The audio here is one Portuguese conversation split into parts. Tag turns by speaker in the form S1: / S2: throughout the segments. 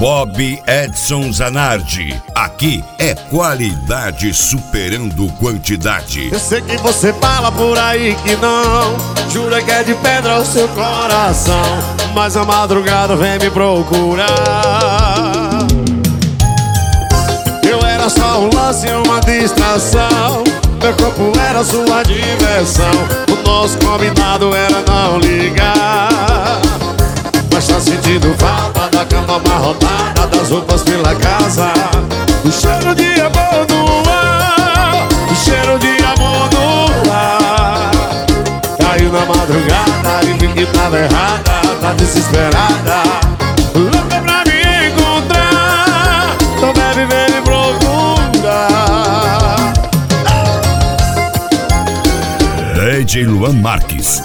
S1: Bob Edson Zanardi. Aqui é qualidade superando quantidade.
S2: Eu sei que você fala por aí que não, jura que é de pedra o seu coração, mas a madrugada vem me procurar. Eu era só um lance, uma distração, meu corpo era sua diversão. O nosso combinado era não ligar, mas tá sentindo falta da cama amarrotada, das roupas pela casa, o cheiro de amor no ar, o cheiro de amor no ar. Caiu na madrugada e vi que tava errada, tá desesperada, louca pra me encontrar, então bebe, vem me procurar.
S1: DJ Luan Marques.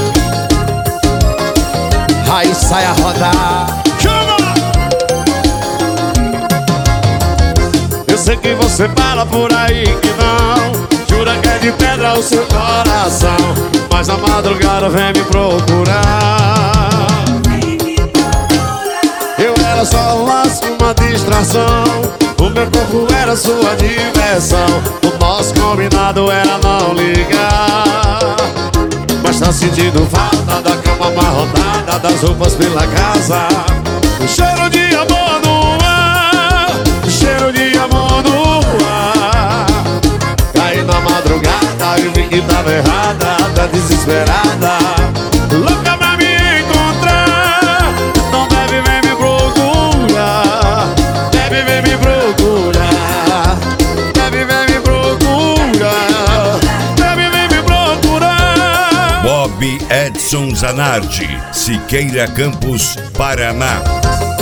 S2: Aí sai a rodar. Eu sei que você fala por aí que não, jura que é de pedra o seu coração, mas na madrugada vem me procurar. Eu era só um laço, uma distração, o meu corpo era sua diversão, o nosso combinado era não ligar, mas tá sentindo falta da cama amarrotada, das roupas pela casa, o cheiro de amor no ar, o cheiro de amor no ar. Caí na madrugada e vi que tava errada, tá desesperada, louca pra me encontrar, então bebe, vem me procurar, bebe, vem me procurar, bebe, vem me procurar, bebe, vem me procurar.
S1: Bob Edson Zanardi, Siqueira Campos, Paraná.